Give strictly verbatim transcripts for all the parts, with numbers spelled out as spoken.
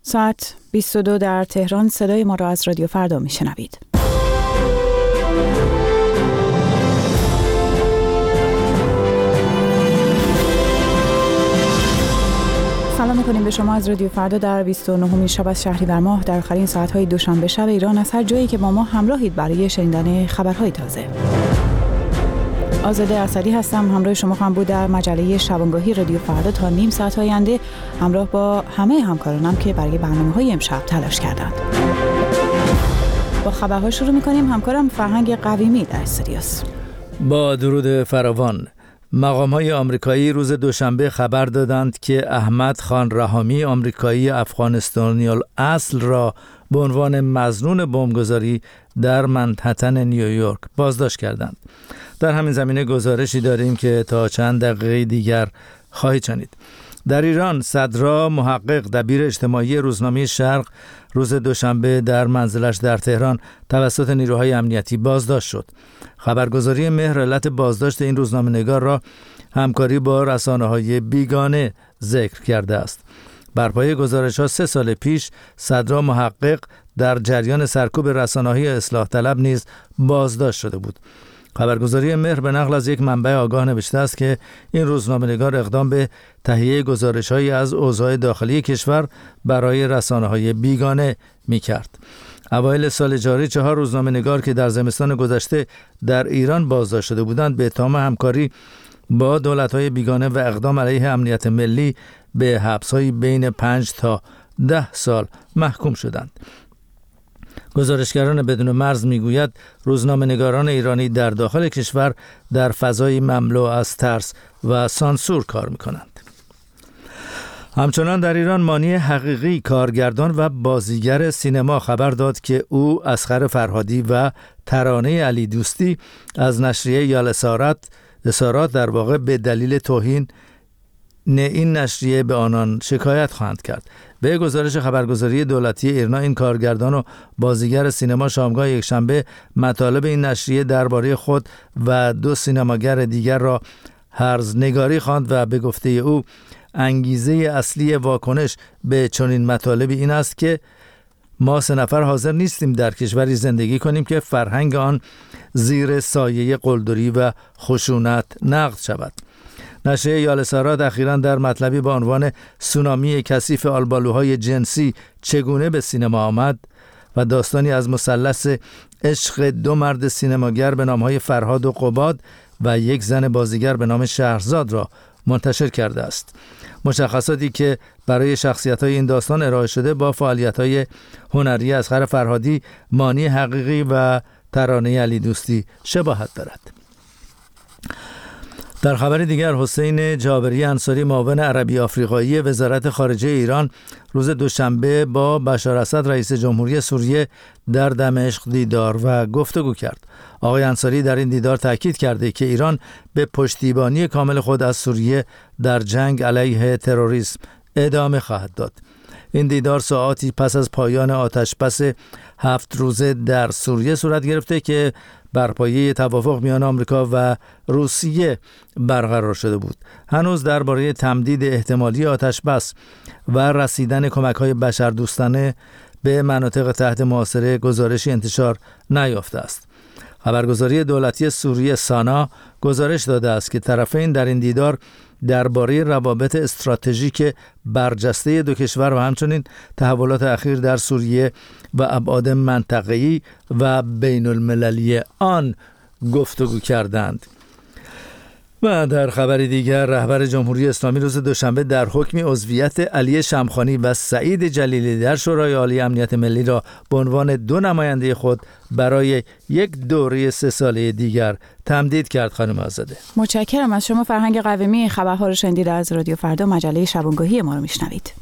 ساعت بیست و دو در تهران. صدای ما را از رادیو فردا میشنوید. سلام میکنیم به شما از رادیو فردا در بیست و نهمین شب از شهریور ماه در آخرین ساعت‌های دوشنبه شب ایران، از هر جایی که با ما همراهید برای شنیدن خبرهای تازه. آزاده اسدی هستم، همراه شما خواهم بود در مجله شبانگاهی رادیو فردا تا نیم ساعت آینده، همراه با همه همکارانم که برای برنامه‌های امشب تلاش کردند. با خبرها شروع می‌کنیم. همکارم فرهنگ قویمی در استودیوست. با درود فراوان. مقام‌های آمریکایی روز دوشنبه خبر دادند که احمد خان رحامی، آمریکایی افغانستانی الاصل را به عنوان مظنون بمبگذاری در منهتن نیویورک بازداشت کردند. در همین زمینه گزارشی داریم که تا چند دقیقه دیگر خواهید شنید. در ایران، صدرا محقق دبیر اجتماعی روزنامه شرق روز دوشنبه در منزلش در تهران توسط نیروهای امنیتی بازداشت شد. خبرگزاری مهر علت بازداشت این روزنامه‌نگار را همکاری با رسانه‌های بیگانه ذکر کرده است. بر پایه گزارش‌ها سه سال پیش صدرا محقق در جریان سرکوب رسانه‌های اصلاح طلب نیز بازداشت شده بود. خبرگزاری مهر به نقل از یک منبع آگاه نوشته است که این روزنامه‌نگار اقدام به تهیه گزارش‌هایی از اوضاع داخلی کشور برای رسانه‌های بیگانه می‌کرد. اوایل سال جاری چهار روزنامه‌نگار که در زمستان گذشته در ایران بازداشت شده بودند به اتهام همکاری با دولت‌های بیگانه و اقدام علیه امنیت ملی به حبس‌های بین پنج تا ده سال محکوم شدند. گزارشگران بدون مرز میگوید روزنامه‌نگاران ایرانی در داخل کشور در فضای مملو از ترس و سانسور کار می‌کنند. همچنان در ایران مانی حقیقی، کارگردان و بازیگر سینما خبر داد که او، اصغر فرهادی و ترانه علی دوستی از نشریه یال اسارت اسارات در واقع به دلیل توهین نه این نشریه به آنان شکایت خواهند کرد. به گزارش خبرگزاری دولتی ایرنا، این کارگردان و بازیگر سینما شامگاه یکشنبه مطالب این نشریه درباره خود و دو سینماگر دیگر را هرزنگاری خواند و به گفته او انگیزه اصلی واکنش به چنین مطالبی این است که ما سه نفر حاضر نیستیم در کشوری زندگی کنیم که فرهنگ آن زیر سایه قلدری و خشونت نقد شود. نشریه یال اسارات اخیراً در مطلبی با عنوان سونامی کثیف آلبالوهای جنسی چگونه به سینما آمد و داستانی از مثلث عشق دو مرد سینماگر به نامهای فرهاد و قباد و یک زن بازیگر به نام شهرزاد را منتشر کرده است. مشخصاتی که برای شخصیت‌های این داستان ارائه شده با فعالیت‌های هنری اصغر فرهادی، مانی حقیقی و ترانه علی دوستی شباهت دارد. در خبر دیگر، حسین جابری انصاری، معاون عربی آفریقایی وزارت خارجه ایران، روز دوشنبه با بشار اسد رئیس جمهوری سوریه در دمشق دیدار و گفتگو کرد. آقای انصاری در این دیدار تاکید کرده که ایران به پشتیبانی کامل خود از سوریه در جنگ علیه تروریسم ادامه خواهد داد. این دیدار ساعاتی پس از پایان آتش‌بس هفت روزه در سوریه صورت گرفته که بر پایه توافق میان آمریکا و روسیه برقرار شده بود. هنوز درباره تمدید احتمالی آتش‌بس و رسیدن کمک‌های بشردوستانه به مناطق تحت محاصره گزارشی انتشار نیافته است. خبرگزاری دولتی سوریه سانا گزارش داده است که طرفین در این دیدار درباره روابط استراتژیک برجسته دو کشور و همچنین تحولات اخیر در سوریه و ابعاد منطقه‌ای و بین المللی آن گفتگو کردند. و در خبر دیگر، رهبر جمهوری اسلامی روز دوشنبه در حکم عضویت علی شمخانی و سعید جلیلی در شورای عالی امنیت ملی را به عنوان دو نماینده خود برای یک دوره سه ساله دیگر تمدید کرد. خانم آزاده، متشکرم از شما فرهنگ قویمی. خبرها رو شنیدید از رادیو فردا، مجله شبانگاهی ما رو میشنوید.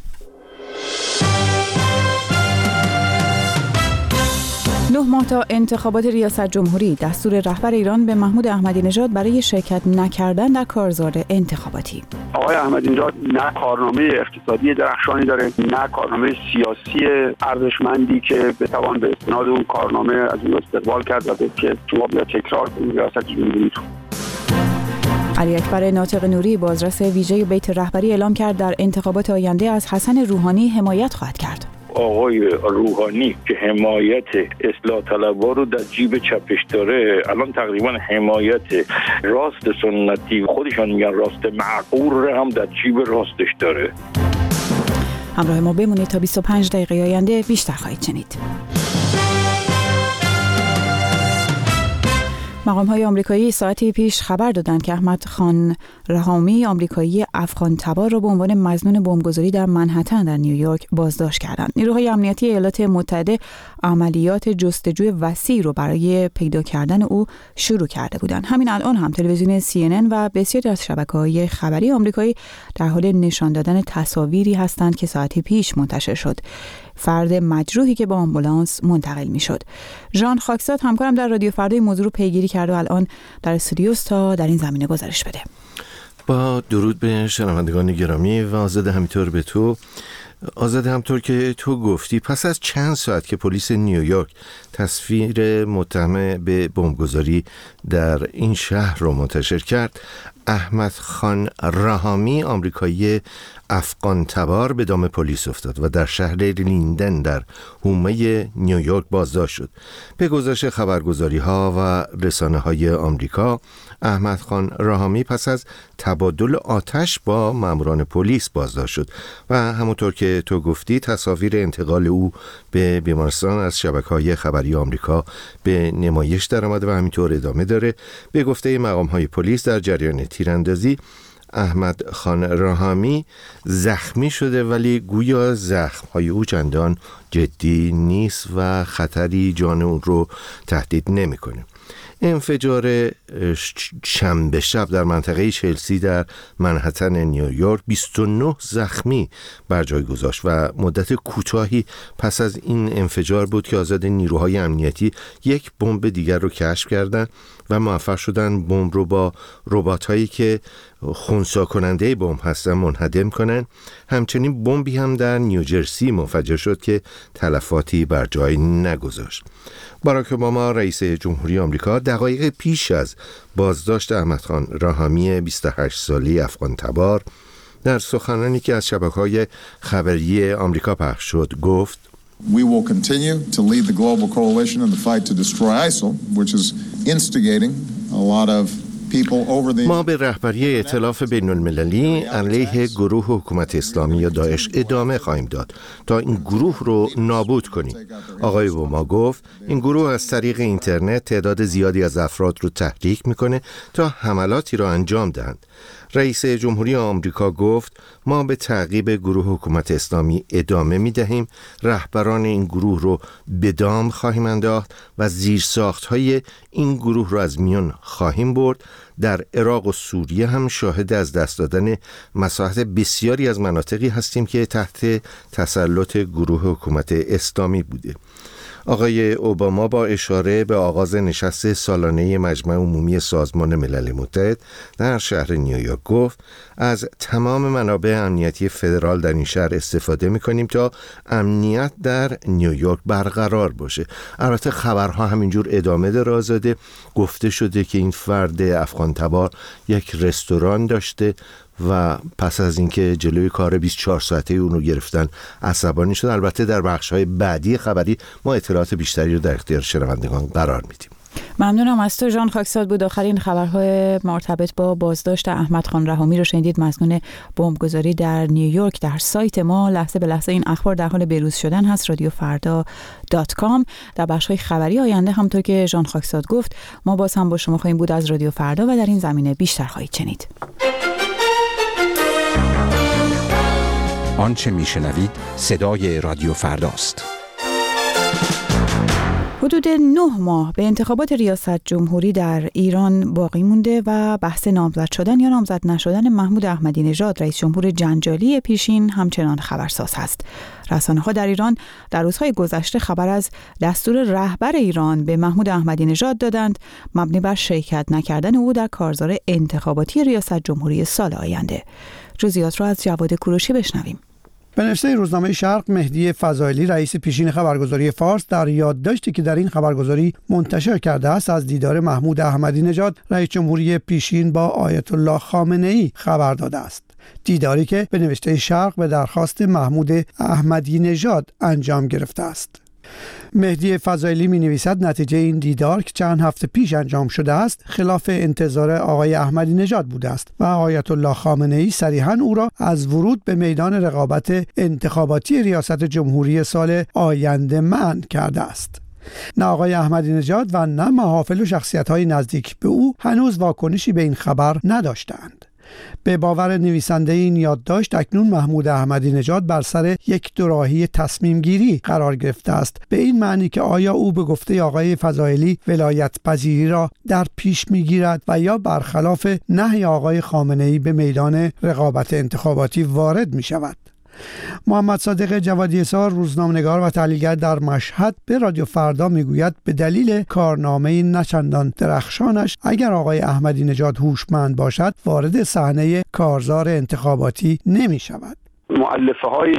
نه ماه تا انتخابات ریاست جمهوری، دستور رهبر ایران به محمود احمدی نژاد برای شرکت نکردن در کارزار انتخاباتی. آقای احمدی نژاد نه کارنامه اقتصادی درخشانی داره، نه کارنامه سیاسی ارزشمندی که بتوان به استناد اون کارنامه از اون استقبال کرد و که شما بیا تکرار کنید ریاست جمهوری رو. علی اکبر ناطق نوری بازرس ویژه بیت رهبری اعلام کرد در انتخابات آینده از حسن روحانی حمایت خواهد کرد. آقای روحانی که حمایت اصلاح طلبها رو در جیب چپش داره، الان تقریبا حمایت راست سنتی، خودشان میگن راست معقول، هم در جیب راستش داره. همراه ما بمونید تا بیست و پنج دقیقه آینده بیشتر خواهید شنید. مقام‌های آمریکایی ساعتی پیش خبر دادند که احمد خان رحامی، آمریکایی افغان تبار را به عنوان مظنون بمبگذاری در منهتن در نیویورک بازداشت کردند. نیروهای امنیتی ایالات متحده عملیات جستجوی وسیع رو برای پیدا کردن او شروع کرده بودند. همین الان هم تلویزیون سی ان ان و بسیاری از شبکه‌های خبری آمریکایی در حال نشان دادن تصاویری هستند که ساعتی پیش منتشر شد. فرد مجروحی که با آمبولانس منتقل می‌شد. ژان خاکساد همکارم در رادیو فردا این موضوع رو پیگیری کرد و الان در استودیوست تا در این زمینه گزارش بده. با درود به شنوندگان گرامی و آزاده، همینطور به تو. آزاده، همطور که تو گفتی، پس از چند ساعت که پلیس نیویورک تصویر متهم به بمبگذاری در این شهر رو منتشر کرد، احمد خان رحامی، آمریکایی افغان تبار، به دام پلیس افتاد و در شهر لیندن در حومه نیویورک بازداشت شد. به گزارش خبرگزاری‌ها و رسانه‌های آمریکا، احمد خان رحامی پس از تبادل آتش با ماموران پلیس بازداشت شد و همونطور که تو گفتی تصاویر انتقال او به بیمارستان از شبکه‌های خبری آمریکا به نمایش درآمده و همینطور ادامه داره. به گفته مقام‌های پلیس در جریان تیراندازی احمد خان رحامی زخمی شده، ولی گویا زخم‌های او چندان جدی نیست و خطری جان اون رو تهدید نمی‌کنه. انفجار شنبه شب در منطقه چلسی در منهتن نیویورک بیست و نه زخمی بر جای گذاشت و مدت کوتاهی پس از این انفجار بود که آزاد نیروهای امنیتی یک بمب دیگر رو کشف کردند و موفق شدن بمب رو با ربات‌هایی که خنثی کننده بمب هستن منهدم کنن. همچنین بمبی هم در نیوجرسی منفجر شد که تلفاتی بر جای نگذاشت. باراک اوباما رئیس جمهوری آمریکا دقایق پیش از بازداشت احمد خان رحامی بیست و هشت ساله افغان تبار در سخنرانی که از شبکه‌های خبری آمریکا پخش شد گفت: We will continue to lead the global coalition in the fight to destroy ISIL, which is instigating a lot of ما به رهبری ائتلاف بین المللی علیه گروه حکومت اسلامی یا داعش ادامه خواهیم داد تا این گروه رو نابود کنیم. آقای اوباما گفت این گروه از طریق اینترنت تعداد زیادی از افراد رو تحریک میکنه تا حملاتی را انجام دهند. رئیس جمهوری آمریکا گفت ما به تعقیب گروه حکومت اسلامی ادامه میدهیم، رهبران این گروه رو به دام خواهیم انداخت و زیرساخت‌های این گروه رو از میان خواهیم برد. در عراق و سوریه هم شاهد از دست دادن مساحت بسیاری از مناطقی هستیم که تحت تسلط گروه حکومت اسلامی بوده. آقای اوباما با اشاره به آغاز نشست سالانه مجمع عمومی سازمان ملل متحد در شهر نیویورک گفت از تمام منابع امنیتی فدرال در این شهر استفاده می‌کنیم تا امنیت در نیویورک برقرار باشه. البته خبرها همینجور ادامه داره. آزاده، گفته شده که این فرد افغان تبار یک رستوران داشته و پس از اینکه جلوی کار بیست و چهار ساعته اون رو گرفتن عصبانی شد. البته در بخش‌های بعدی خبری ما اطلاعات بیشتری رو در اختیار شنوندگان قرار میدیم. ممنونم از تو. ژان خاکساد بود. آخرین خبرهای مرتبط با بازداشت احمد خان رحامی رو شنیدید، مظنون بمبگذاری در نیویورک. در سایت ما لحظه به لحظه این اخبار در حال بروز شدن هست، رادیو فردا دات کام. در بخش‌های خبری آینده همونطور که ژان خاکساد گفت ما باز هم با شما خواهیم بود از رادیو فردا و در این زمینه بیشتر خواهید شنید. آنچه میشنوید صدای رادیو فرداست. حدود نه ماه به انتخابات ریاست جمهوری در ایران باقی مونده و بحث نامزد شدن یا نامزد نشدن محمود احمدی نژاد رئیس جمهور جنجالی پیشین همچنان خبرساز هست. رسانه‌ها در ایران در روزهای گذشته خبر از دستور رهبر ایران به محمود احمدی نژاد دادند مبنی بر شرکت نکردن او در کارزار انتخاباتی ریاست جمهوری سال آینده. جزئیات را از جواد کوروشی بشنویم. به نوشته روزنامه شرق، مهدی فضائلی رئیس پیشین خبرگزاری فارس در یادداشتی که در این خبرگزاری منتشر کرده است از دیدار محمود احمدی نژاد رئیس جمهوری پیشین با آیت الله خامنه ای خبر داده است. دیداری که به نوشته شرق به درخواست محمود احمدی نژاد انجام گرفته است. مهدی فضائلی می نویسد نتیجه این دیدار که چند هفته پیش انجام شده است خلاف انتظار آقای احمدی نژاد بوده است و آیت الله خامنه ای صریحاً او را از ورود به میدان رقابت انتخاباتی ریاست جمهوری سال آینده منع کرده است. نه آقای احمدی نژاد و نه محافل و شخصیت‌های نزدیک به او هنوز واکنشی به این خبر نداشتند. به باور نویسنده این یادداشت اکنون محمود احمدی نژاد بر سر یک دوراهی تصمیم گیری قرار گرفته است، به این معنی که آیا او به گفته آقای فضائلی ولایت پذیری را در پیش میگیرد و یا برخلاف نهی آقای خامنه ای به میدان رقابت انتخاباتی وارد می شود. محمد صادق جوادی اسار، روزنامه‌نگار و تحلیلگر در مشهد، به رادیو فردا میگوید به دلیل کارنامه نچندان درخشانش اگر آقای احمدی نژاد هوشمند باشد وارد صحنه کارزار انتخاباتی نمی شود. مؤلفه های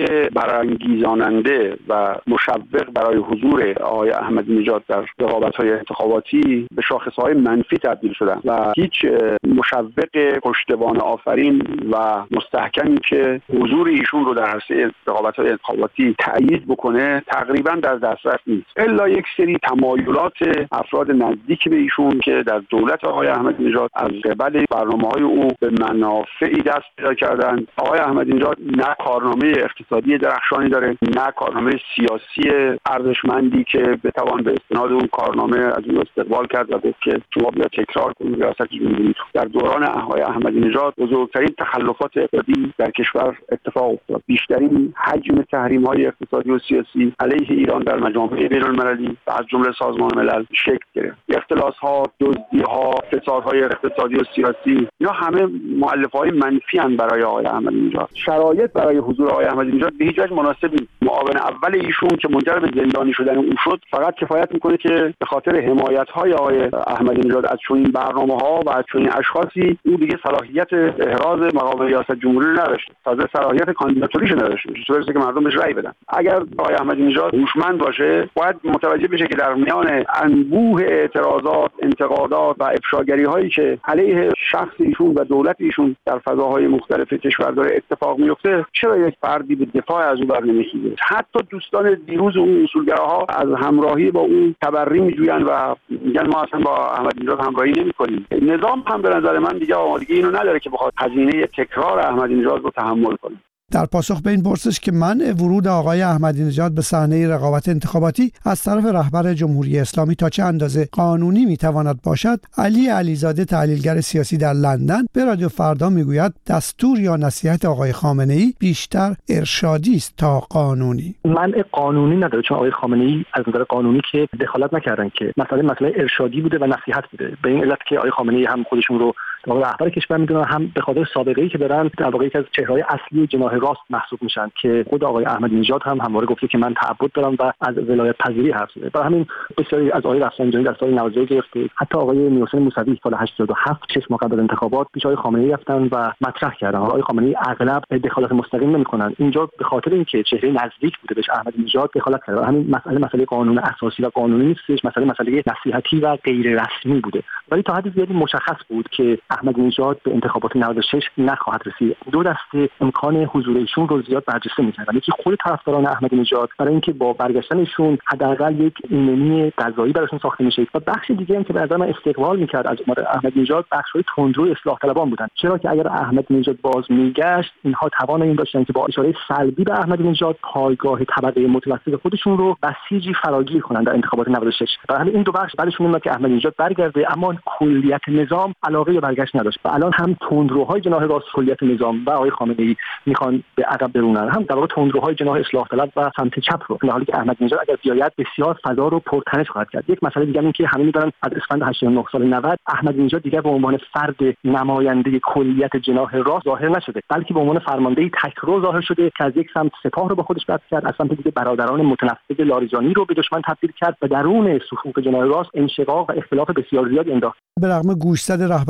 برانگیزاننده و مشوق برای حضور آقای احمدی نژاد در رقابت های انتخاباتی به شاخص های منفی تبدیل شدن و هیچ مشوق پشتوانه آفرین و مستحکمی که حضور ایشون رو در عرصه رقابت های انتخاباتی تأیید بکنه تقریبا در دسترس نیست، الا یک سری تمایلات افراد نزدیک به ایشون که در دولت آقای احمدی نژاد از قبل برنامه‌های او به منافعی دست پیدا کردند. آقای احمدی نژاد نه کارنامه اقتصادی درخشانی داره، نه کارنامه سیاسی ارزشمندی که بتوان به استناد اون کارنامه از اون استقبال کرد و گفت که شما بیا تکرار کنید ریاست جمهوری. در دوران آقای احمدی نژاد بزرگترین تخلفات اقتصادی در کشور اتفاق افتاد، بیشترین حجم تحریم‌های اقتصادی و سیاسی علیه ایران در مجامع بین‌المللی و از جمله سازمان ملل شکل گرفت. اختلاس‌ها، دزدی‌ها، فسادهای اقتصادی و سیاسی، اینا همه مؤلفه‌های منفی ان برای آقای احمدی نژاد. شرایط برای حضور آقای احمدی نژاد به هیچ وجه مناسب نیست. معاون اول ایشون که منجر به زندانی شدن او شد فقط کفایت میکنه که به خاطر حمایت‌های آقای احمدی نژاد از چنین برنامه‌ها و از چنین اشخاصی او دیگه صلاحیت احراز مقام ریاست جمهوری نداشته، تازه صلاحیت کاندیداتوریش نداشته، چطوری که مردم بهش رأی بدن. اگر آقای احمدی نژاد هوشمند باشه باید متوجه بشه که در میان انبوه اعتراضات، انتقادات و افشاگری‌هایی که علیه شخص ایشون و دولت ایشون در فضاهای مختلف کشور داره اتفاق میفته، چرا یک فردی به دفاع از او برنمی‌خیزه؟ حتی دوستان دیروز اون اصولگراها از همراهی با اون تبری می‌جویند و میگن ما اصلا با احمدی نژاد همراهی نمی‌کنیم. نظام هم به نظر من دیگه آمادگی اینو نداره که بخواد هزینه تکرار احمدی نژاد رو تحمل کنه. در پاسخ به این پرسش که منع ورود آقای احمدی نژاد به صحنه رقابت انتخاباتی از طرف رهبر جمهوری اسلامی تا چه اندازه قانونی میتواند باشد، علی علیزاده تحلیلگر سیاسی در لندن به رادیو فردا میگوید دستور یا نصیحت آقای خامنه ای بیشتر ارشادی است تا قانونی. منع قانونی نداره، چون آقای خامنه ای از نظر قانونی که دخالت نکردن، که مسئله مسئله ارشادی بوده و نصیحت بوده. به این علت که آقای خامنه ای هم خودشون رو رهبر کشور میدونن، هم به خاطر سابقه‌ای که دارن در واقع یکی از چهره‌های اصلی جناح راست محسوب میشن که خود آقای احمدی نژاد هم همواره گفته که من تعبد دارم و از ولایت پذیری حرف زده. برای همین بسیاری از آقای رفسنجانی در سال نود گرفته، حتی آقای میرحسین موسوی سال هشتاد و هفت چش ماه قبل انتخابات پیش آقای خامنه ای رفتن و مطرح کردن. آقای خامنه ای اغلب دخالت مستقیم نمیکنن، اینجا به خاطر اینکه چهره نزدیک بوده بهش احمدی نژاد دخالت کرده. همین مسئله مسئله قانون اساسی و قانونی نیستش، مسئله مسئله نصیحتی و غیر رسمی بوده. ولی تا حد زیادی مشخص بود که احمدی نژاد به انتخابات نود و شش نخواهد رسید. دو دسته امکان حضور ایشون رو زیاد برجسته می‌کردن. یکی خود طرفداران احمدی نژاد برای اینکه با برگشتن ایشون حداقل یک ایمنی قضایی براشون ساخته میشه، و بخش دیگه هم که به نظر من استقبال می‌کرد از عمر احمدی نژاد بخش‌های تندرو اصلاح طلبان بودن، چرا که اگر احمدی نژاد باز میگشت اینها توان این داشتن که با اشاره سلبی به احمدی نژاد پایگاه طبقه متوسط خودشون رو بسیجی فراگیر کنند در انتخابات نود و شش. برای همین این دو بخش بعدشون اومد که احمدی نژاد برگرده، اما کلیت نظام علاقه به برگشت نداشت و الان هم تندروهای جناح راست کلیت نظام و آقای خامنه‌ای میخوان به عقب برونن، هم در واقع تندروهای جناح اصلاح طلب و سمت چپ رو، در حالی که احمدی نژاد اگر بیاید بسیار فضا رو پرتنش خواهد کرد. یک مسئله دیگه این که همه میدونن از اسفند هشتاد و نه سال نود احمدی نژاد دیگه به عنوان فرد نماینده کلیت جناح راست ظاهر نشده، بلکه به عنوان فرمانده تکرو ظاهر شده که از یک سمت سپاه رو به خودش بسته کرد، از سمت دیگه برادران متنفذ لاریجانی رو به دشمن تبدیل کرد و درون صفوف جناح راست انشقاق و اختلاف بسیار زیادی انداخت. به رغم گوشزد رهبر جمهوری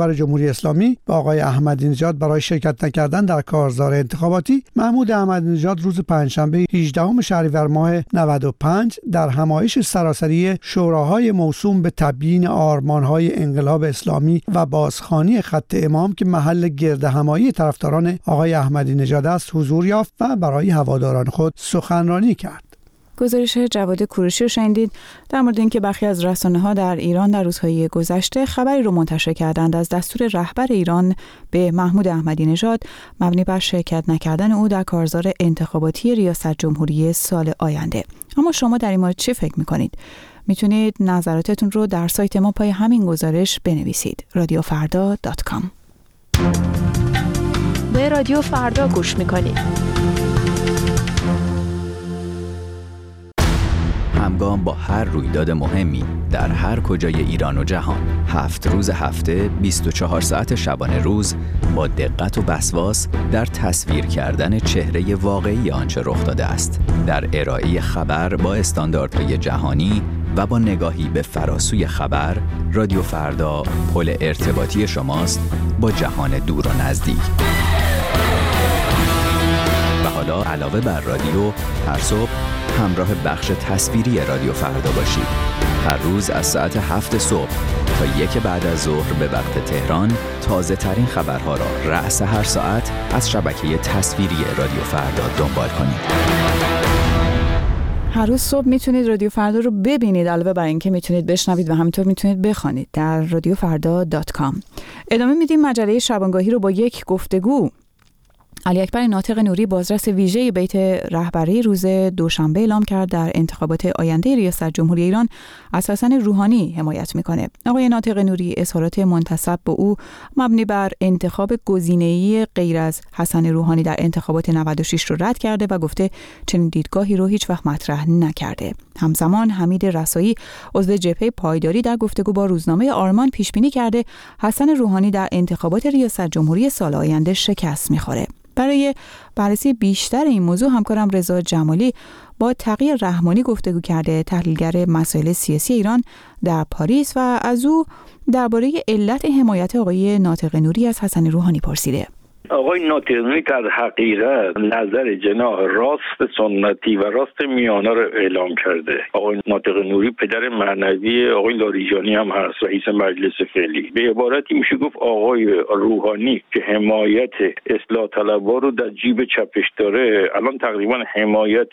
جمهوری اسلامی به آقای احمدی نژاد برای شرکت نکردن در کارزار انتخاباتی، محمود احمدی نژاد روز پنجشنبه هجدهم شهریور ماه نود و پنج در همایش سراسری شوراهای موسوم به تبیین آرمان‌های انقلاب اسلامی و بازخوانی خط امام که محل گردهمایی طرفداران آقای احمدی نژاد است حضور یافت و برای هواداران خود سخنرانی کرد. گزارش جواد کوروشی رو شنیدید در مورد اینکه برخی از رسانه‌ها در ایران در روزهای گذشته خبری رو منتشر کردند از دستور رهبر ایران به محمود احمدی نژاد مبنی بر شرکت نکردن او در کارزار انتخاباتی ریاست جمهوری سال آینده. اما شما در این مورد چه فکر می‌کنید؟ میتونید نظراتتون رو در سایت ما پای همین گزارش بنویسید. رادیو فردا دات کام. به رادیو فردا گوش می‌کنید. همگام با هر رویداد مهمی در هر کجای ایران و جهان، هفت روز هفته، بیست و چهار ساعت شبانه روز، با دقت و وسواس در تصویر کردن چهره واقعی آنچه رخ داده است، در ارائه خبر با استانداردهای جهانی و با نگاهی به فراسوی خبر، رادیو فردا پل ارتباطی شماست با جهان دور و نزدیک. و حالا علاوه بر رادیو، هر صبح همراه بخش تصویری رادیو فردا باشید. هر روز از ساعت هفت صبح تا یک بعد از ظهر به وقت تهران، تازه ترین خبرها را رأس هر ساعت از شبکه تصویری رادیو فردا دنبال کنید. هر روز صبح میتونید رادیو فردا رو ببینید، علاوه بر اینکه میتونید بشنوید و همینطور میتونید بخوانید در رادیو فردا دات کام. ادامه میدیم مجله شبانگاهی رو با یک گفتگو. علی اکبر ناطق نوری بازرس ویژه بیت رهبری روز دوشنبه اعلام کرد در انتخابات آینده ریاست جمهوری ایران از حسن روحانی حمایت میکنه. آقای ناطق نوری اظهارات منتسب به او مبنی بر انتخاب گزینه‌ای غیر از حسن روحانی در انتخابات نود و شش رو رد کرده و گفته چنین دیدگاهی رو هیچ وقت مطرح نکرده. همزمان حمید رسایی عضو جبهه پایداری در گفتگو با روزنامه آرمان پیش بینی کرده حسن روحانی در انتخابات ریاست جمهوری سال آینده شکست میخوره. برای بررسی بیشتر این موضوع همکارم رضا جمالی با تقی رحمانی گفتگو کرده، تحلیلگر مسائل سیاسی ایران در پاریس، و از او درباره علت حمایت آقای ناطق نوری از حسن روحانی پرسیده. آقای ناطق نوری در حقیقت نظر جناح راست سنتی و راست میانه رو اعلام کرده. آقای ناطق نوری پدر معنوی آقای لاریجانی هم هست، رئیس مجلس فعلی. به عبارتی میشه گفت آقای روحانی که حمایت اصلاح طلبها رو در جیب چپش داره، الان تقریبا حمایت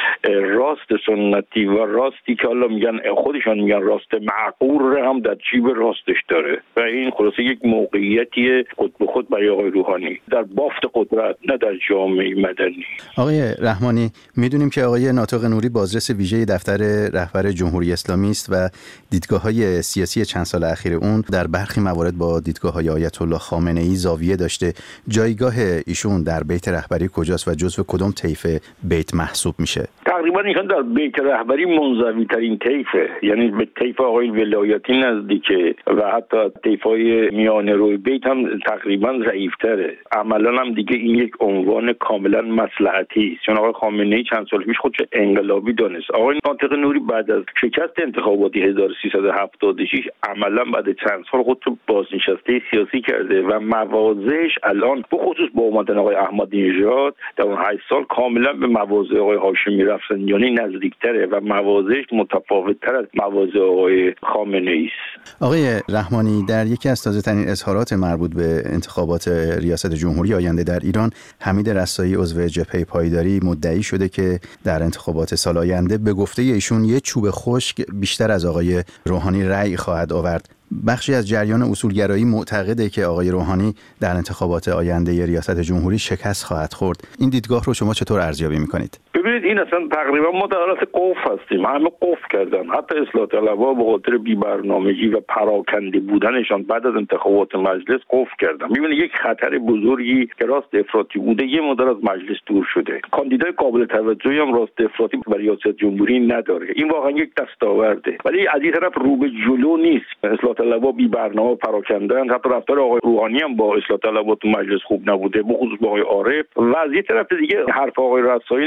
راست سنتی و راستی که حالا میگن خودشان میگن راست معقول هم در جیب راستش داره و این خلاصه یک موقعیتی خود به خود برای آقای روحانی در بافت قدرت، نه در جامعه مدنی. آقای رحمانی، میدونیم که آقای ناطق نوری بازرس ویژه دفتر رهبر جمهوری اسلامی است و دیدگاه‌های سیاسی چند سال اخیر اون در برخی موارد با دیدگاه‌های آیت الله خامنه‌ای زاویه داشته. جایگاه ایشون در بیت رهبری کجاست و جزو کدام طیف بیت محسوب میشه؟ تقریبا ایشون در بیت رهبری منزوی ترین طیفه، یعنی به طیف آقای ولایتی نزدیکه و حتی طیف‌های میانه روی بیت هم تقریبا ضعیف‌تره. عملاً هم دیگه این یک عنوان کاملا مصلحتی است، چون آقای خامنه‌ای چند سال پیش خودش انقلابی دانست. آقای ناطق نوری بعد از شکست انتخاباتی هزار و سیصد و هفتاد و شش عملاً بعد چند سال خودش رو بازنشسته سیاسی کرده و مواضعش الان به خصوص با اومدن آقای احمدی نژاد در اون هشت سال کاملا به مواضع آقای هاشمی رفسنجانی نزدیکتره و مواضعش متفاوت‌تر از مواضع آقای خامنه‌ای است. آقای رحمانی، در یکی از تازه‌ترین اظهارات مربوط به انتخابات ریاست جمهوری آینده در ایران، حمید رسایی عضو جبهه پایداری مدعی شده که در انتخابات سال آینده به گفته ایشون یه چوب خشک بیشتر از آقای روحانی رأی خواهد آورد. بخشی از جریان اصولگرایی معتقده که آقای روحانی در انتخابات آینده ریاست جمهوری شکست خواهد خورد. این دیدگاه رو شما چطور ارزیابی می‌کنید؟ ببینید این اصلا تقریبا ما در حالت قف هستیم، همه قف کردن، حتی اصلاح طلبها به خاطر بی‌برنامگی و پراکنده بودنشان بعد از انتخابات مجلس قف کردن. می‌بینید یک خطر بزرگی که راست افراطی بوده یه مدت از مجلس دور شده. کاندیدای قابل توجهی هم راست افراطی برای ریاست جمهوری نداره. این واقعا یک دستاورده، ولی از این طرف رو به جلو نیست. اصلاح طلبها بی برنامه و پراکندن، حتی رفتار آقای روحانی هم با اصلاح طلبها تو مجلس خوب نبوده، به خصوص با آقای عارف. و از یه طرف دیگه حرف آقای رسایی اینه که خب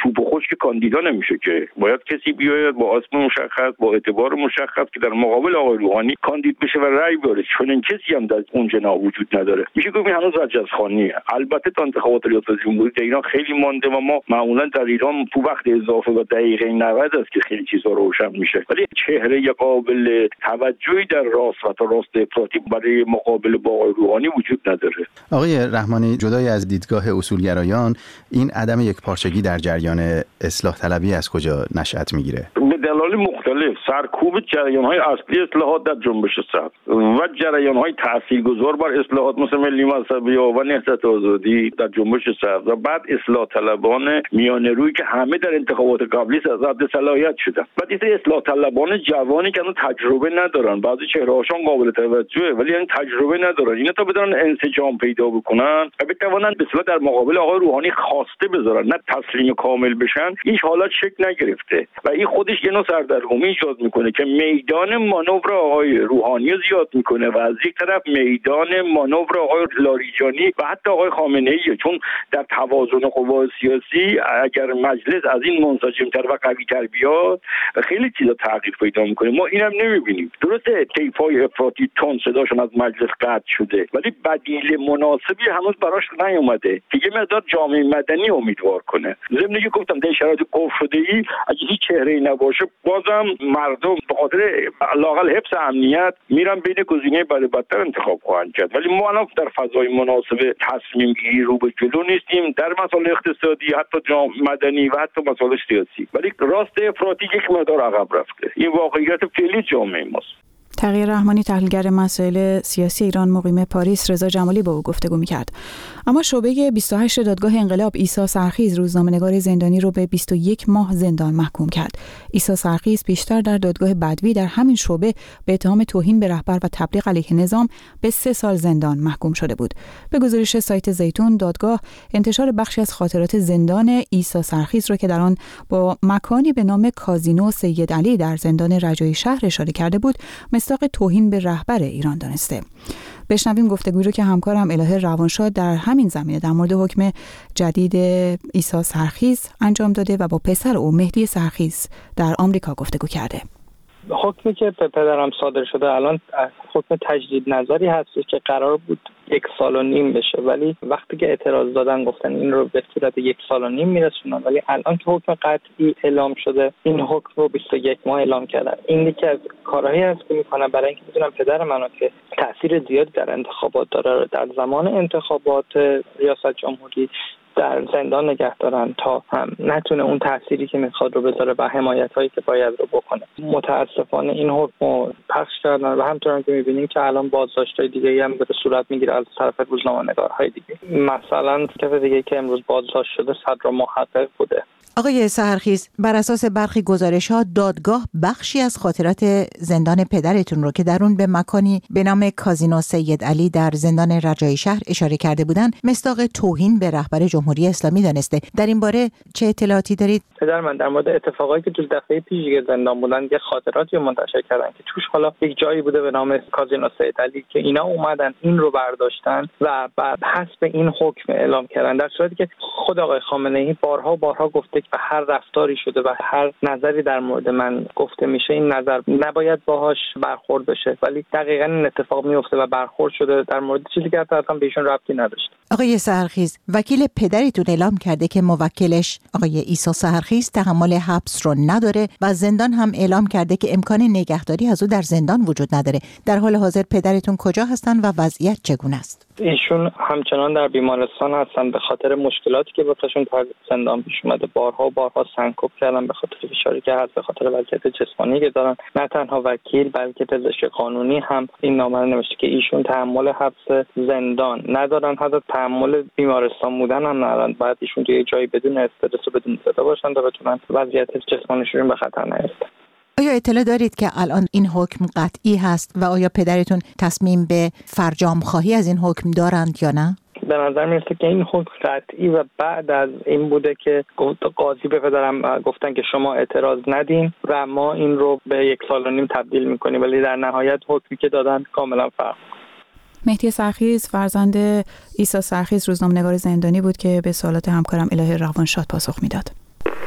چوب و خشک کاندیدا نمیشه که باید کسی بیاید با اسم مشخص با اعتبار مشخص که در مقابل آقای روحانی کاندید بشه و رأی بیاره، چون این کسی هم در اون جناح وجود نداره. میشه گفت هنوز رجزخوانیه. البته تا انتخابات ریاست جمهوری در ایران خیلی مانده و ما معمولا در ایران تو وقت اضافه و دقیقه نود است که خیلی چیزا روشن میشه، ولی چهره قابل توجهی در راست و تا راست افراطی برای مقابله با آقای روحانی وجود نداره. آقای رحمانی، جدای از دیدگاه اصولگرایان، این عدم یکپارچگی در جریان اصلاح طلبی از کجا نشأت میگیره؟ به دلایل مختلف. سرکوب جریان‌های اصلی اصلاحات در جنبش سبز و جریان‌های تاثیرگذار بر اصلاحات مثل ملی مذهبی و نهضت آزادی در جنبش سبز و بعد اصلاح طلبان میانه روی که همه در انتخابات قبلی رد صلاحیت شدن. بعد این اصلاح طلبان جوانی که اون تجربه ندارن، بعضی چهره‌هاشون قابل توجهه ولی این تجربه ندارن، اینا تا بدونن انسجام پیدا بکنن و بتوانن به اصطلاح در مقابل آقای روحانی خواسته بذارن، نه تسلیم کامل بشن، این حالت شکل نگرفته و این خودش یه نوع سردرگمی ایجاد میکنه که میدان مانور آقای روحانی زیاد میکنه و از یک طرف میدان مانور آقای لاریجانی و حتی آقای خامنه‌ای، چون در توازن قوا سیاسی اگر مجلس از این منسجم‌تر و قوی‌تر بیاد خیلی چیزا تغییر پیدا میکنه. ما اینم نمیبینیم. درسته طیف‌های افراطی تون صداشون از مجلس قطع شده ولی بدیل مناسبی هنوز براش نیومده که یه مقدار جامعه مدنی امیدوار کنه. ضمن که گفتم در شرایط قفل شده‌ای اگه هیچ چهره‌ای نباشه بازم مردم به خاطر لااقل حفظ امنیت میرن بین گزینه بد بدتر انتخاب خواهند کرد. ولی ما الان در فضای مناسب تصمیم گیری رو به جلو نیستیم در مسائل اقتصادی، حتی جامعه مدنی و حتی مسائل سیاسی، ولی راست افراطی یک مقدار عقب رفته. این واقعیت فعلی جامعه ماست. تغییر رحمانی، تحلیلگر مسائل سیاسی ایران، مقیم پاریس، رضا جمالی با او گفتگو می‌کرد. اما شعبه بیست و هشت دادگاه انقلاب عیسی سرخیز روزنامه‌نگار زندانی رو به بیست و یک ماه زندان محکوم کرد. عیسی سرخیز پیشتر در دادگاه بدوی در همین شعبه به اتهام توهین به رهبر و تبلیغ علیه نظام به سه سال زندان محکوم شده بود. به گزارش سایت زیتون، دادگاه انتشار بخشی از خاطرات زندان عیسی سرخیز را که در آن با مکانی به نام کازینو سید علی در زندان رجایی شهر اشاره کرده بود، مصداق توهین به رهبر ایران دانسته. بشنویم گفتگویی رو که همکارم الهه روانشاد در همین زمینه در مورد حکم جدید عیسی سرخیز انجام داده و با پسر او مهدی سرخیز در آمریکا گفتگو کرده. حکمی که به پدرم صادر شده الان حکم تجدید نظری هستش که قرار بود یک سال و نیم بشه، ولی وقتی که اعتراض دادن گفتن این رو به صورت یک سال و نیم میرسونن، ولی الان که حکم قطعی اعلام شده این حکم رو بیست و یک ماه اعلام کردن. این یکی از کارهایی هست که میکنن برای اینکه بدونن پدر منو که تاثیر زیادی در انتخابات داره در زمان انتخابات ریاست جمهوری در زندان نگه دارن تا هم نتونه اون تأثیری که میخواد رو بذاره و حمایت هایی که باید رو بکنه. متاسفانه این حکم رو پخش کردن و همطور که میبینیم که الان بازداشت‌های دیگه هم به صورت میگیره از طرف روزنامه‌نگارهای دیگه. مثلا کس دیگه که امروز بازداشت شده صدر محقق بوده. آقای سحرخیز، بر اساس برخی گزارش‌ها دادگاه بخشی از خاطرات زندان پدرتون رو که در اون به مکانی به نام کازینو سید علی در زندان رجایی شهر اشاره کرده بودن مصداق توهین به رهبر جمهوری اسلامی دانسته. در این باره چه اطلاعاتی دارید؟ پدر من در مورد اتفاقایی که تو دفعه پیش که زندان بودن یه خاطراتی منتشر کردن که توش حالا یک جایی بوده به نام کازینو سید علی که اینا اومدن این رو برداشتن و بعد حسب این حکم اعلام کردن، در صورتی که خود آقای خامنه‌ای بارها بارها گفته و هر رفتاری شده و هر نظری در مورد من گفته میشه این نظر نباید باهاش برخورد بشه، ولی دقیقاً این اتفاق میفته و برخورد شده در مورد چیزی که اصلا به ایشون ربطی نداشت. آقای سحرخیز، وکیل پدرتون اعلام کرده که موکلش آقای عیسی سحرخیز تحمل حبس رو نداره و زندان هم اعلام کرده که امکان نگهداری از او در زندان وجود نداره. در حال حاضر پدرتون کجا هستن و وضعیت چگونه است؟ ایشون همچنان در بیمارستان هستن به خاطر مشکلاتی که واسهشون در زندان پیش اومده. بارها بارها سنکوب کردن به خاطر فشاری که هست، به خاطر وضعیت جسمانی که دارن. نه تنها وکیل بلکه پزشک قانونی هم این نامه رو نوشته که ایشون تحمل حبس زندان ندارن، حتی تحمل بیمارستان بودن هم ندارن. باید ایشون توی جایی بدون استرس و بدون صدا باشن تا بتونن وضعیت جسمانیشون به خطر نیفته. آیا اطلاع دارید که الان این حکم قطعی هست و آیا پدرتون تصمیم به فرجام خواهی از این حکم دارند یا نه؟ به نظر میرسه که این حکم قطعی و بعد از این بوده که قاضی به پدرم گفتن که شما اعتراض ندین و ما این رو به یک سال و نیم تبدیل میکنیم، ولی در نهایت حکمی که دادن کاملا فرق. مهدی سرخیز فرزند عیسی سرخیز روزنامه‌نگار زندانی بود که به سوالات همکارم الهه روانشاد پاسخ میداد.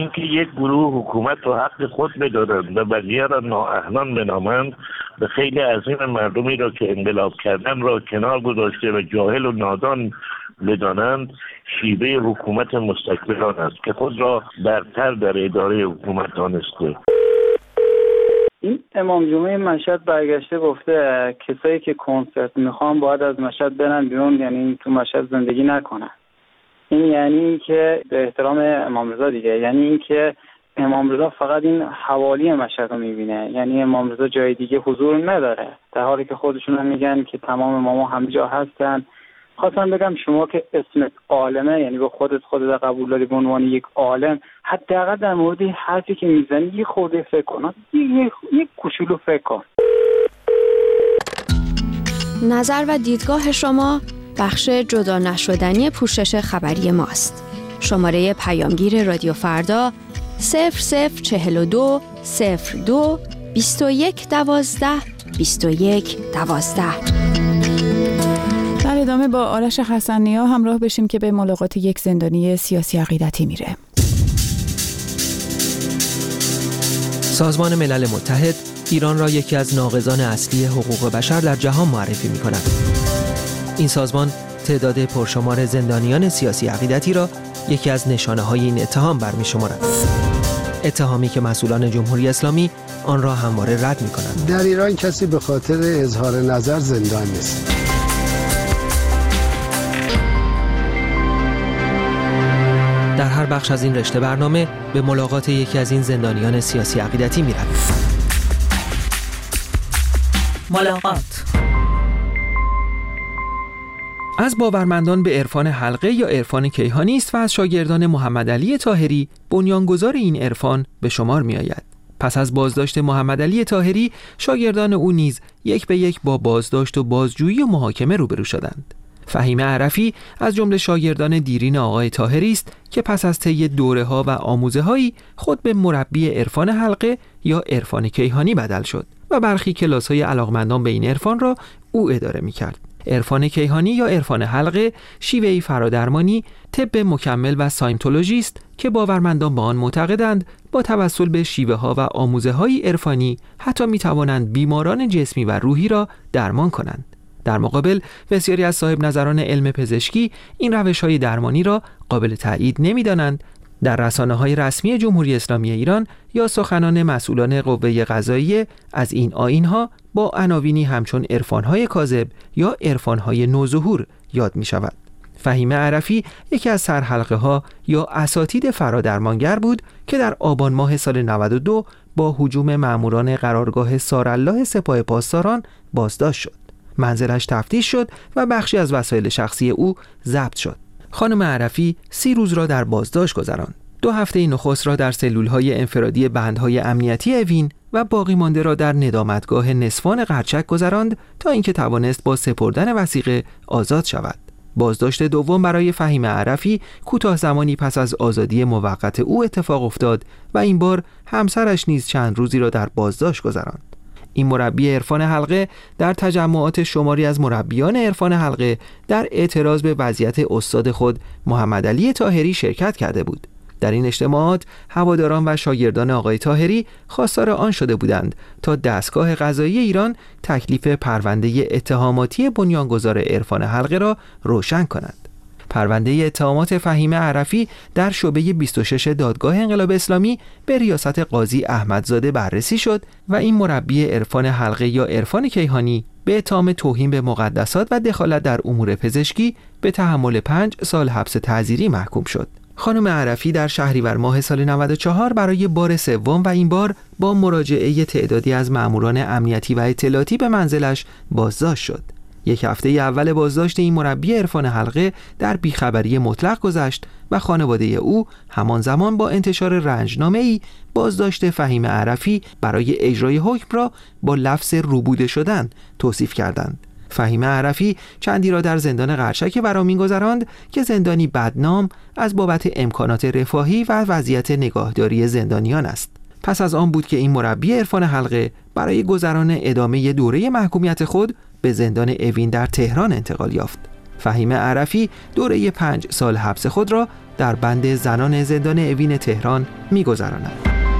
اینکه یک گروه حکومت رو حق خود بدارند و بقیه را نااهلان بنامند و خیلی عظیم مردمی را که انقلاب کردن را کنار گذاشته و جاهل و نادان بدانند شیوه حکومت مستکبران است که خود را برتر در اداره حکومت دانسته. این امام جمعه مشهد برگشته گفته کسایی که کنسرت میخوان باید از مشهد برن بیرون، یعنی تو مشهد زندگی نکنن. این یعنی که به احترام امام رضا دیگه، یعنی این که امام رضا فقط این حوالی مشهد رو میبینه، یعنی امام رضا جای دیگه حضور نداره، در حالی که خودشون هم میگن که تمام اماما همه جا هستن. خواستم بگم شما که اسمت عالمه، یعنی به خودت خودت قبول داری به عنوان یک عالم، حداقل در مورد حرفی که میزنی یه خورده فکر کن، یک یک کوچولو فکر کن. نظر و دیدگاه شما بخش جدا نشدنی پوشش خبری ماست. شماره پیامگیر رادیو فردا صفر صفر چهل و دو صفر دو بیست و یک دوازده بیست و یک دوازده. در ادامه با آرش حسن‌نیا همراه بشیم که به ملاقات یک زندانی سیاسی عقیدتی میره. سازمان ملل متحد ایران را یکی از ناقضان اصلی حقوق بشر در جهان معرفی می کند. این سازمان تعداد پرشمار زندانیان سیاسی عقیدتی را یکی از نشانه های این اتهام برمی شمارد. اتهامی که مسئولان جمهوری اسلامی آن را همواره رد می کنند. در ایران کسی به خاطر اظهار نظر زندان نیست. در هر بخش از این رشته برنامه به ملاقات یکی از این زندانیان سیاسی عقیدتی می رویم. ملاقات. از باورمندان به عرفان حلقه یا عرفان کیهانی است و از شاگردان محمد علی طاهری بنیانگذار این عرفان به شمار می آید. پس از بازداشت محمد علی طاهری شاگردان او نیز یک به یک با بازداشت و بازجویی و محاکمه روبرو شدند. فهیم عرفی از جمله شاگردان دیرین آقای طاهری است که پس از طی دوره‌ها و آموزه‌هایی خود به مربی عرفان حلقه یا عرفان کیهانی بدل شد و برخی کلاس‌های علاقمندان به این عرفان را او اداره می‌کرد. عرفان کیهانی یا عرفان حلقه شیوهی فرادرمانی، طب مکمل و سایمتولوژی است که باورمندان به آن معتقدند با توسل به شیوه‌ها و آموزه‌های عرفانی حتی می‌توانند بیماران جسمی و روحی را درمان کنند. در مقابل بسیاری از صاحب نظران علم پزشکی این روش‌های درمانی را قابل تأیید نمی‌دانند. در رسانه‌های رسمی جمهوری اسلامی ایران یا سخنان مسئولان قوه قضاییه از این آیین‌ها با عناوینی همچون عرفان‌های کاذب یا عرفان‌های نوظهور یاد می‌شود. فهیم عرفی یکی از سرحلقه‌ها یا اساتید فرادرمانگر بود که در آبان ماه سال نود و دو با هجوم ماموران قرارگاه سارالله سپاه پاسداران بازداشت شد. منزلش تفتیش شد و بخشی از وسایل شخصی او ضبط شد. خانم عرفی سی روز را در بازداشت گذراند. دو هفته نخست را در سلولهای انفرادی بندهای امنیتی اوین و باقی مانده را در ندامتگاه نسوان قرچک گذراند تا اینکه توانست با سپردن وثیقه آزاد شود. بازداشت دوم برای فهیم عرفی کوتاه زمانی پس از آزادی موقت او اتفاق افتاد و این بار همسرش نیز چند روزی را در بازداشت گذراند. این مربی عرفان حلقه در تجمعات شماری از مربیان عرفان حلقه در اعتراض به وضعیت استاد خود محمد علی طاهری شرکت کرده بود. در این اجتماعات هواداران و شاگردان آقای طاهری خواستار آن شده بودند تا دستگاه قضایی ایران تکلیف پرونده اتهاماتی بنیانگذار عرفان حلقه را روشن کند. پرونده اتهامات فهیم عرفی در شعبه بیست و شش دادگاه انقلاب اسلامی به ریاست قاضی احمدزاده بررسی شد و این مربی عرفان حلقه یا عرفان کیهانی به اتهام توهین به مقدسات و دخالت در امور پزشکی به تحمل پنج سال حبس تعزیری محکوم شد. خانم عرفی در شهریور ماه سال نود و چهار برای بار سوم و این بار با مراجعه تعدادی از ماموران امنیتی و اطلاعاتی به منزلش بازداشت شد. یک هفته اول بازداشت این مربی عرفان حلقه در بیخبری مطلق گذشت و خانواده او همان زمان با انتشار رنجنامه‌ای بازداشت فهیم عرفی برای اجرای حکم را با لفظ روبوده شدن توصیف کردند. فهیم عرفی چندی را در زندان قرچک ورا می‌گذراند که زندانی بدنام از بابت امکانات رفاهی و وضعیت نگاهداری زندانیان است. پس از آن بود که این مربی عرفان حلقه برای گذران ادامه دوره محکومیت خود به زندان اوین در تهران انتقال یافت. فهیم عرفی دوره پنج سال حبس خود را در بند زنان زندان اوین تهران می‌گذرانم.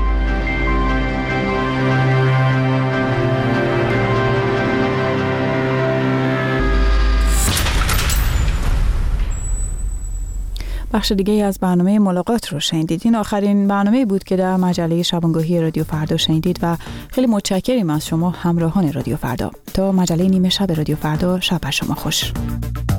بخش دیگه از برنامه ملاقات رو شنیدید. این آخرین برنامه بود که در مجله شبانگاهی رادیو فردا شنیدید و خیلی متشکریم از شما همراهان رادیو فردا. تا مجله نیمه شب رادیو فردا، شب بر شما خوش.